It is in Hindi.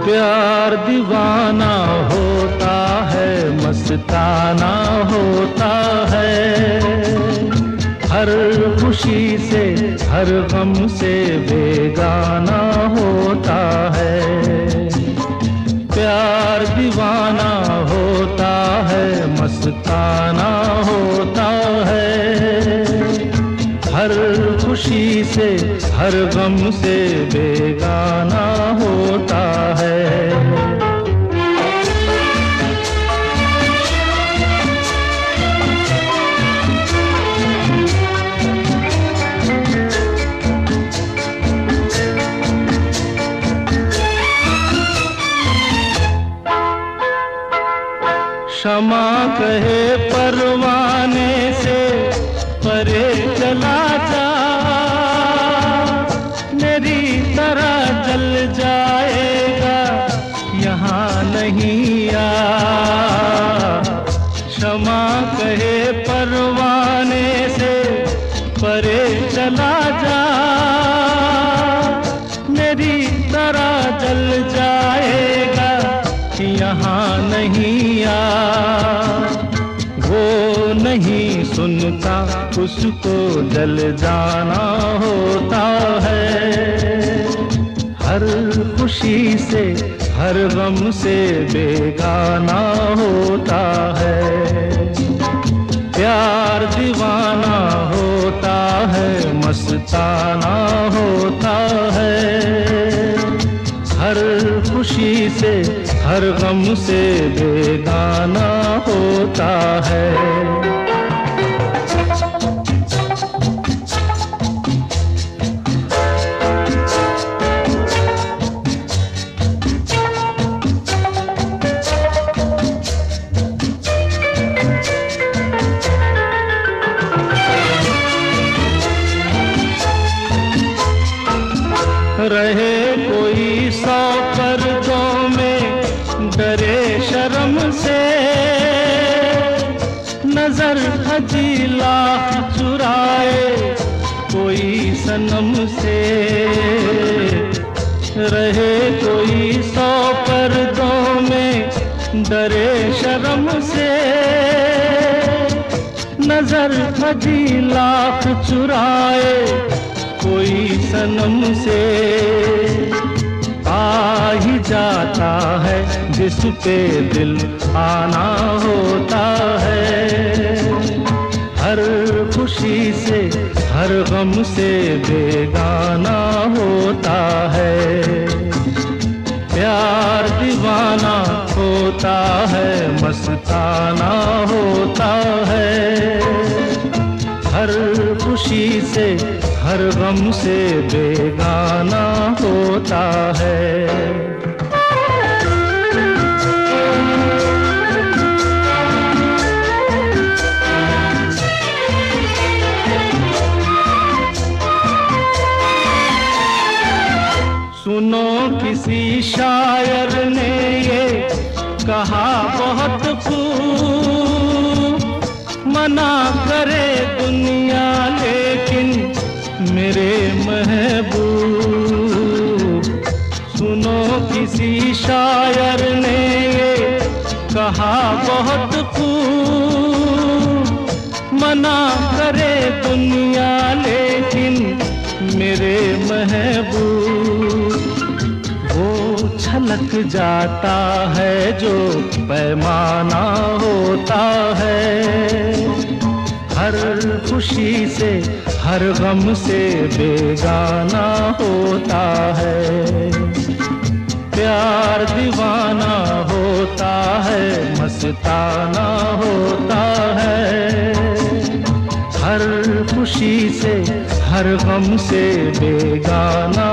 प्यार दीवाना होता है, मस्ताना होता है, हर खुशी से हर गम से बेगाना होता है। प्यार दीवाना होता है, मस्ताना होता है, हर खुशी से हर गम से बेगाना होता है। क्षमा कहे परवाने से परे चला जा, मेरी तरह जल जाएगा यहाँ नहीं आ। क्षमा कहे परवाने से परे चला जा, मेरी तरह जल जाएगा यहाँ नहीं आ। वो नहीं सुनता उसको जल जाना होता है, हर खुशी से हर गम से बेगाना होता है। प्यार दीवाना होता है, मस्ताना होता है, हर खुशी से हर गम से बेगाना होता है। रहे कोई 100 पर्दों में, डरे शर्म से, नजर हजी लाख चुराए कोई सनम से। रहे कोई 100 पर्दों में, डरे शर्म से, नजर हजी लाख चुराए कोई सनम से। आ ही जाता है जिस पे दिल आना होता है, हर खुशी से हर गम से बेगाना होता है। प्यार दीवाना होता है, मस्ताना होता है, हर खुशी से हर गम से बेगाना होता है। सुनो किसी शायर ने ये कहा बहुत खूब, मना करे दुनिया लेकिन मेरे महबूब। सुनो किसी शायर ने ये कहा बहुत खूब, मना करे दुनिया लेकिन मेरे महबूब। वो छलक जाता है जो पैमाना होता है, हर खुशी से हर गम से बेगाना होता है। प्यार दीवाना होता है, मस्ताना होता है, हर खुशी से हर गम से बेगाना